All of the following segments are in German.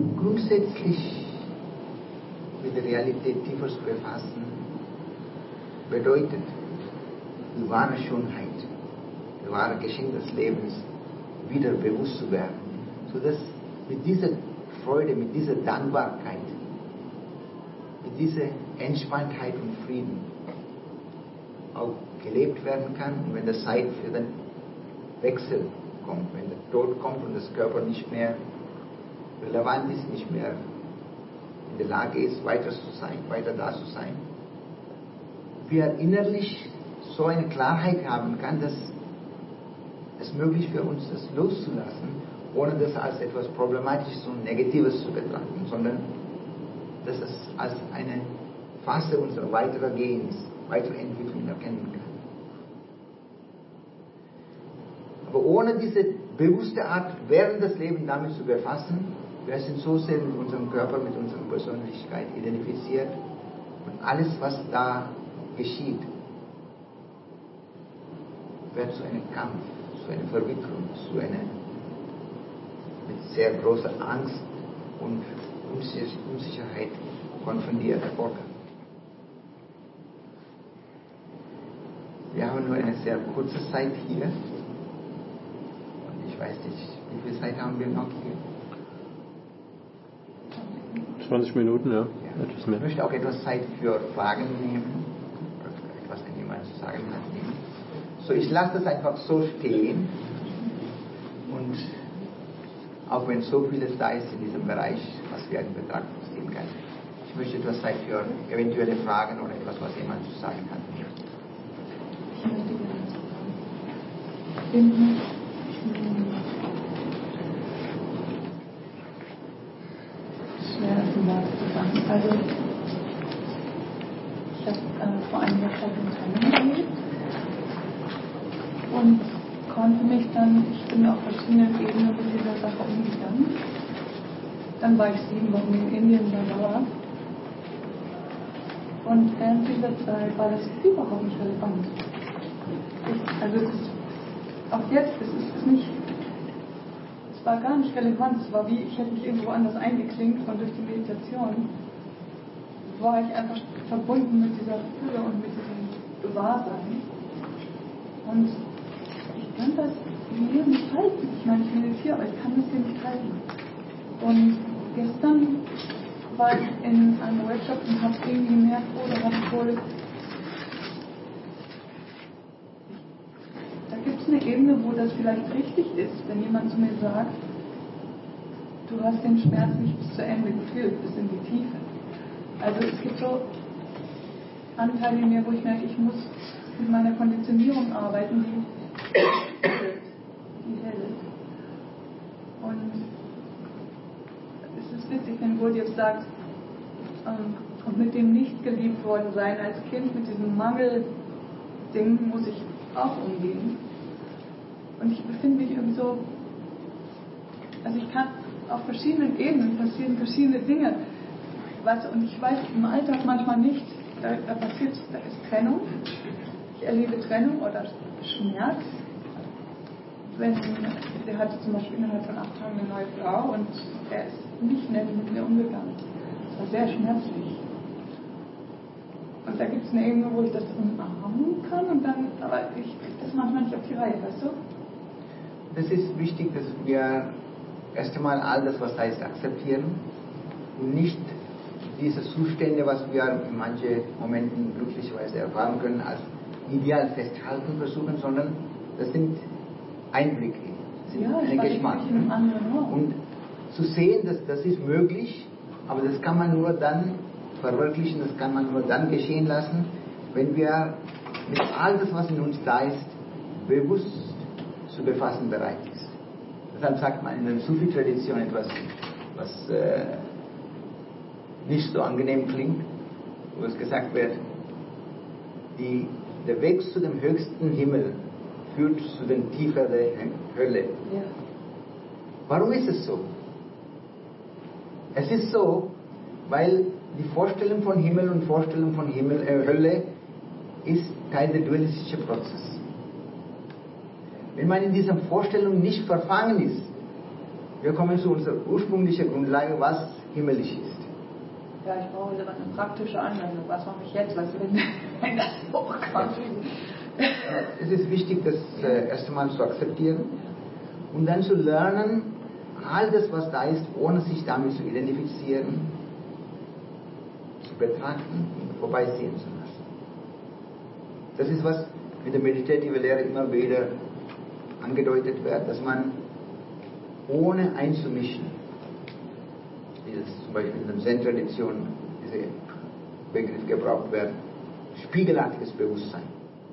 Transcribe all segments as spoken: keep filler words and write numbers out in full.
grundsätzlich mit der Realität tiefer zu befassen, bedeutet, die wahre Schönheit, das wahre Geschenk des Lebens wieder bewusst zu werden, sodass mit dieser Freude, mit dieser Dankbarkeit, mit dieser Entspanntheit und Frieden auch gelebt werden kann. Und wenn die Zeit für den Wechsel kommt, wenn der Tod kommt und das Körper nicht mehr relevant ist, nicht mehr in der Lage ist, weiter zu sein, weiter da zu sein, wir innerlich so eine Klarheit haben kann, dass es möglich für uns ist, das loszulassen, ohne das als etwas Problematisches und Negatives zu betrachten, sondern dass es als eine Phase unserer weiteren Gehens, weiterer Entwicklung erkennen kann. Aber ohne diese bewusste Art, während des Lebens damit zu befassen, wir sind so sehr mit unserem Körper, mit unserer Persönlichkeit identifiziert und alles, was da geschieht, wird zu einem Kampf, zu einer Verwicklung, zu einer mit sehr großer Angst und Unsicherheit konfrontiert hervorkommt. Wir haben nur eine sehr kurze Zeit hier. Und ich weiß nicht, wie viel Zeit haben wir noch hier? zwanzig Minuten, ja. ja. Etwas mehr. Ich möchte auch etwas Zeit für Fragen nehmen. Etwas, wenn jemand zu sagen hat, nehmen. So, ich lasse das einfach so stehen. Und auch wenn so vieles da ist in diesem Bereich, was wir in Betracht ziehen können. Ich möchte etwas Zeit für eventuelle Fragen oder etwas, was jemand zu sagen hat. Ich möchte gerne sagen. Schwer ist ein Wort zu sagen. Also, ich habe äh, vor einiger Zeit in Trennung erlebt und konnte mich dann, ich bin auf verschiedenen Ebenen mit dieser Sache umgegangen. Dann war ich sieben Wochen in Indien bei Dauer. Und während dieser Zeit war das überhaupt nicht relevant. Ich, also es ist, auch jetzt, es ist es nicht, es war gar nicht relevant. Es war wie, ich hätte mich irgendwo anders eingeklinkt und durch die Meditation war ich einfach verbunden mit dieser Fülle und mit diesem Gewahrsein. Und ich kann das hier nicht halten. Ich meine, ich meditiere, aber ich kann das hier nicht halten. Und gestern war ich in einem Workshop und habe irgendwie gemerkt, oh, da habe ich wohl, da gibt es eine Ebene, wo das vielleicht richtig ist, wenn jemand zu mir sagt, du hast den Schmerz nicht bis zu Ende gefühlt, bis in die Tiefe. Also es gibt so Anteile in mir, wo ich merke, ich muss mit meiner Konditionierung arbeiten, die hält. Die hält. Und es ist witzig, wenn Gurdjieff sagt, ähm, und mit dem nicht geliebt worden sein als Kind, mit diesem Mangelding muss ich auch umgehen. Und ich befinde mich irgendwie so, also ich kann auf verschiedenen Ebenen passieren verschiedene Dinge. Was, und ich weiß im Alltag manchmal nicht, da, da passiert, da ist Trennung. Ich erlebe Trennung oder Schmerz. Wenn, der hatte zum Beispiel innerhalb von acht Tagen eine neue Frau und er ist nicht nett mit mir umgegangen. Das war sehr schmerzlich. Und da gibt es eine Ebene, wo ich das umarmen kann und dann, aber ich kriege das manchmal nicht auf die Reihe, weißt du? Das ist wichtig, dass wir erst einmal all das, was da ist, akzeptieren und nicht diese Zustände, was wir in manchen Momenten glücklicherweise erfahren können, als ideal festhalten versuchen, sondern das sind Einblicke, das sind ja, ein Geschmack. In einem anderen Raum. Und zu sehen, dass das ist möglich, aber das kann man nur dann verwirklichen, das kann man nur dann geschehen lassen, wenn wir mit all das, was in uns da ist, bewusst zu befassen bereit ist. Deshalb sagt man in der Sufi-Tradition etwas, was äh, nicht so angenehm klingt, wo es gesagt wird, die, der Weg zu dem höchsten Himmel führt zu den tieferen Hölle. Ja. Warum ist es so? Es ist so, weil die Vorstellung von Himmel und Vorstellung von Himmel, äh, Hölle ist Teil der dualistischen Prozess. Wenn man in dieser Vorstellung nicht verfangen ist, Wir kommen zu unserer ursprünglichen Grundlage, was himmlisch ist. Ja, ich brauche aber eine praktische Anwendung. Was mache ich jetzt, was, wenn, wenn das hochkommt? Es ist wichtig, das äh, erst einmal zu akzeptieren und dann zu lernen, all das, was da ist, ohne sich damit zu identifizieren, zu betrachten und vorbeiziehen zu lassen. Das ist, was mit der meditativen Lehre immer wieder angedeutet wird, dass man ohne einzumischen, wie das zum Beispiel in der Zen-Tradition dieser Begriff gebraucht wird, spiegelartiges Bewusstsein.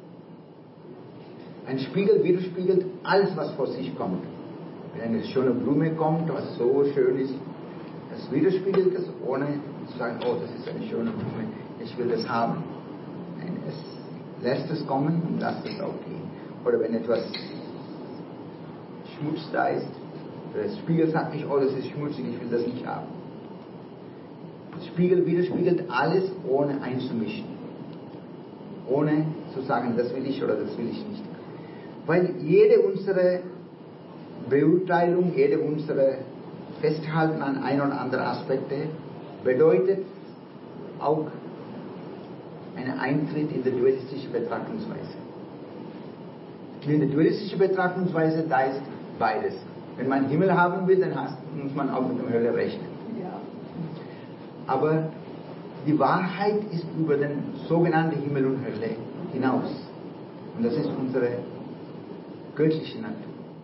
Ein Spiegel widerspiegelt alles, was vor sich kommt. Wenn eine schöne Blume kommt, was so schön ist, das widerspiegelt es, ohne zu sagen, oh, das ist eine schöne Blume, ich will das haben. Nein, es lässt es kommen und lässt es auch gehen. Oder wenn etwas Schmutz da ist, der Spiegel sagt nicht, oh, das ist schmutzig, ich will das nicht haben. Der Spiegel widerspiegelt alles, ohne einzumischen. Ohne zu sagen, das will ich oder das will ich nicht. Weil jede unsere Beurteilung, jede unsere Festhalten an ein oder andere Aspekte bedeutet auch einen Eintritt in die dualistische Betrachtungsweise. In der dualistischen Betrachtungsweise, da ist beides. Wenn man Himmel haben will, dann muss man auch mit der Hölle rechnen. Ja. Aber die Wahrheit ist über den sogenannten Himmel und Hölle hinaus. Und das ist unsere göttliche Natur.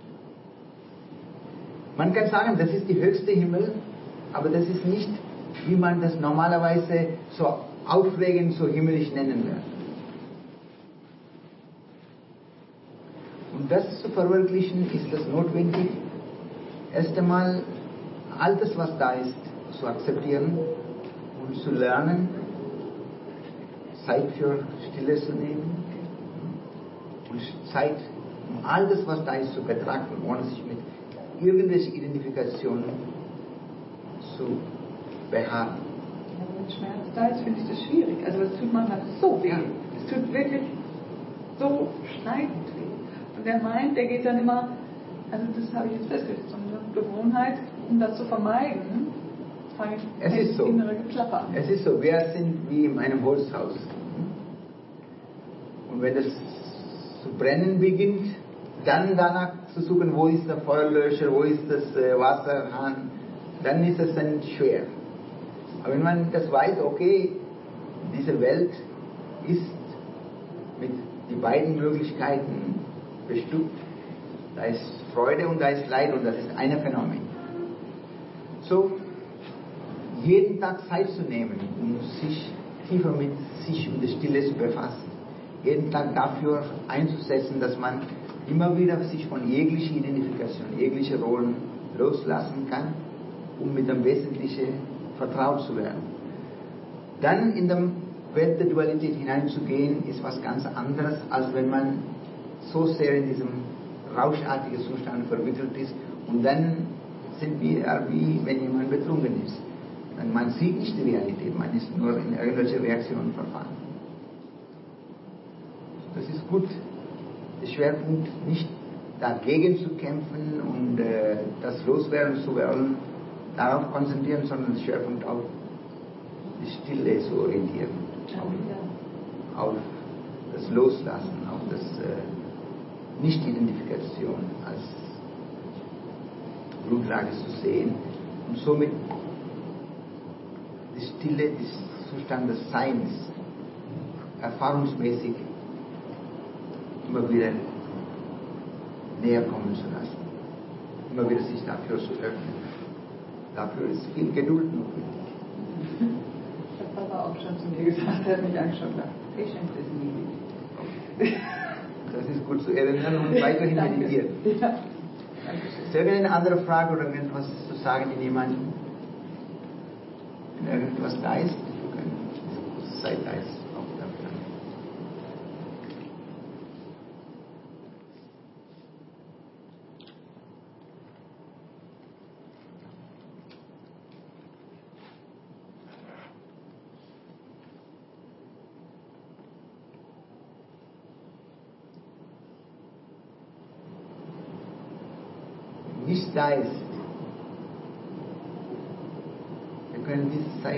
Man kann sagen, das ist die höchste Himmel, aber das ist nicht, wie man das normalerweise so aufregend, so himmlisch nennen wird. Um das zu verwirklichen, ist es notwendig, erst einmal all das, was da ist, zu akzeptieren und zu lernen, Zeit für Stille zu nehmen und Zeit, um all das, was da ist, zu betrachten, ohne sich mit irgendwelchen Identifikationen zu beharren. Ja, wenn Schmerz da ist, finde ich das schwierig. Also es tut manchmal so weh. Ja. Es tut wirklich so schneidend weh. Und der meint, der geht dann immer, also das habe ich jetzt festgestellt, so eine Gewohnheit, um das zu vermeiden, fange ich Es ist das so. innere Geklapper an. Es ist so, wir sind wie in einem Holzhaus. Und wenn es zu brennen beginnt, dann danach zu suchen, wo ist der Feuerlöscher, wo ist das äh, Wasserhahn, dann ist es dann schwer. Aber wenn man das weiß, okay, diese Welt ist mit den beiden Möglichkeiten bestückt, da ist Freude und da ist Leid und das ist ein Phänomen. So, jeden Tag Zeit zu nehmen, um sich tiefer mit sich und der Stille zu befassen. Jeden Tag dafür einzusetzen, dass man immer wieder sich von jeglicher Identifikation, jeglicher Rollen loslassen kann, um mit dem Wesentlichen vertraut zu werden. Dann in der Welt der Dualität hineinzugehen, ist was ganz anderes, als wenn man so sehr in diesem rauschartigen Zustand verwickelt ist und dann sind wir wie wenn jemand betrunken ist. Dann man sieht nicht die Realität, man ist nur in irgendwelche Reaktionen verfahren. Das ist gut. Der Schwerpunkt nicht dagegen zu kämpfen und äh, das loswerden zu wollen, darauf konzentrieren, sondern den Schwerpunkt auf die Stille zu orientieren. Auf, auf das Loslassen, auf das äh, Nicht-Identifikation als Grundlage zu sehen und somit die Stille, den Zustand des Seins erfahrungsmäßig immer wieder näher kommen zu lassen. Immer wieder sich dafür zu öffnen. Dafür ist viel Geduld notwendig. Das hat Papa auch schon zu mir gesagt, er hat mich angeschaut und gesagt, Patience is needed. Das ist gut zu erinnern und weiterhin meditieren. Ja. Ist irgendeine andere Frage oder irgendwas zu sagen in jemandem? Wenn irgendwas da ist, diese Zeit da ist, auch dafür. Nichts da ist, können diese Zeit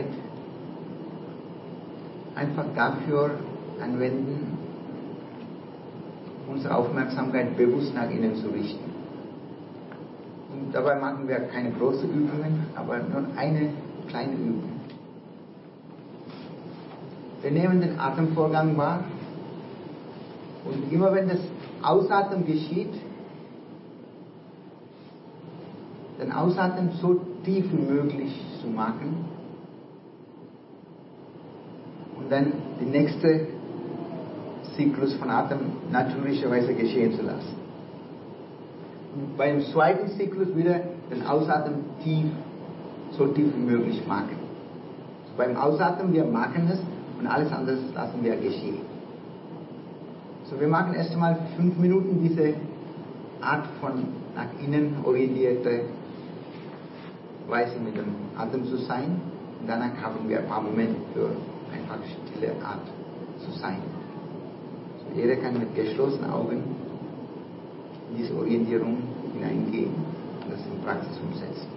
einfach dafür anwenden, unsere Aufmerksamkeit bewusst nach innen zu richten. Und dabei machen wir keine großen Übungen, aber nur eine kleine Übung. Wir nehmen den Atemvorgang wahr und immer wenn das Ausatmen geschieht, den Ausatmen so tief wie möglich zu machen und dann die nächste Zyklus von Atem natürlicherweise geschehen zu lassen. Und beim zweiten Zyklus wieder den Ausatmen tief, so tief wie möglich machen. Also beim Ausatmen, wir machen es und alles andere lassen wir geschehen. So, wir machen erst einmal fünf Minuten diese Art von nach innen orientierte Weise mit dem Atem zu sein. Und danach haben wir ein paar Momente für einfach stille Art zu sein. So, jeder kann mit geschlossenen Augen in diese Orientierung hineingehen und das in Praxis umsetzen.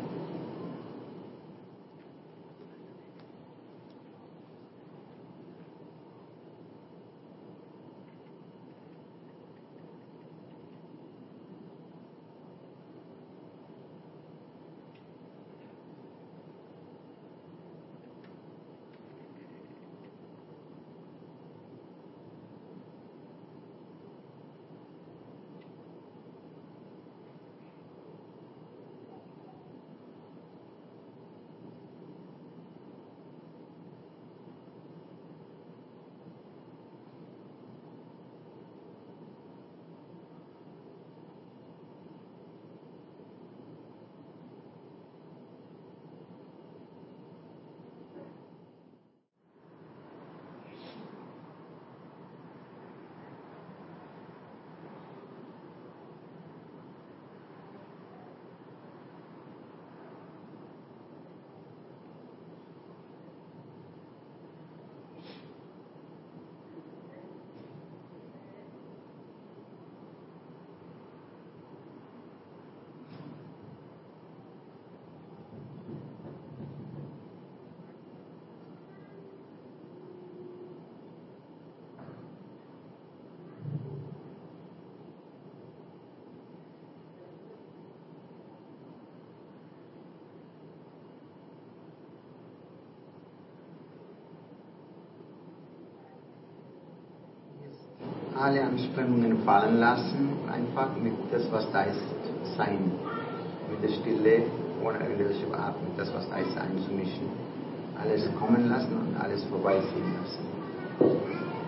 Alle Anstrengungen fallen lassen, einfach mit das, was da ist, sein. Mit der Stille, ohne irgendwelche Atmen, das, was da ist, einzumischen. Alles kommen lassen und alles vorbeiziehen lassen.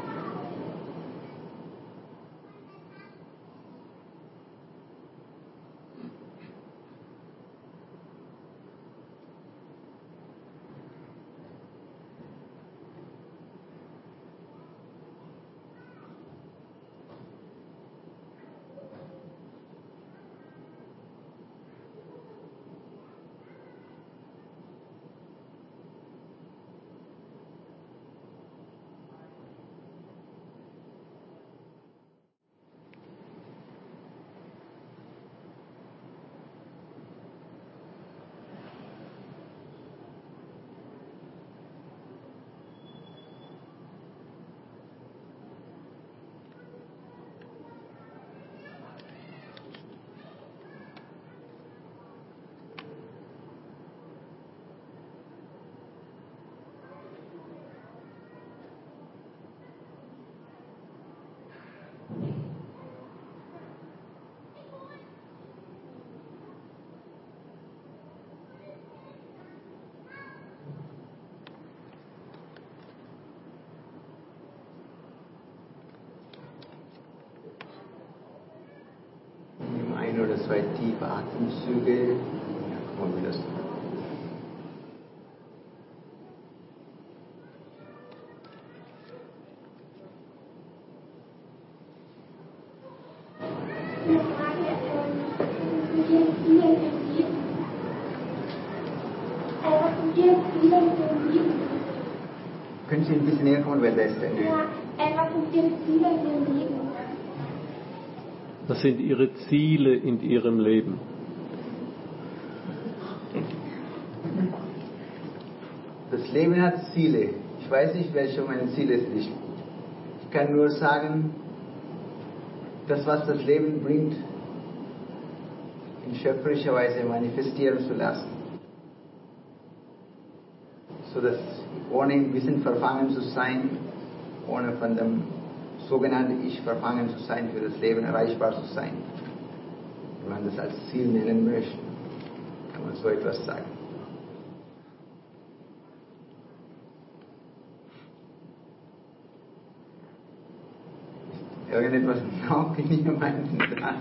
Ein oder zwei tiefe Atemzüge, dann kommen wir wieder zurück. Eine Frage, ähm, mit Ihren Zielen im Leben. Äh, was sind Ihre Ziele mit Ihrem Leben? Können Sie ein bisschen näher kommen, wer das denn? Ja, äh, was sind Ihre Ziele in Ihrem Leben? Was sind Ihre Ziele in Ihrem Leben? Das Leben hat Ziele. Ich weiß nicht, welche meine Ziele sind. Ich kann nur sagen, das, was das Leben bringt, in schöpferischer Weise manifestieren zu lassen. So dass ohne ein bisschen verfangen zu sein, ohne von dem sogenannten Ich verfangen zu sein, für das Leben erreichbar zu sein. Wenn man das als Ziel nennen möchte, kann man so etwas sagen. Ist irgendetwas noch in jemandem da?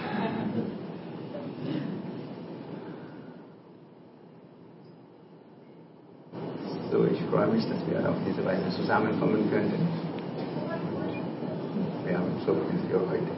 So, ich freue mich, dass wir auf diese Weise zusammenkommen könnten. Wir haben so viel für heute.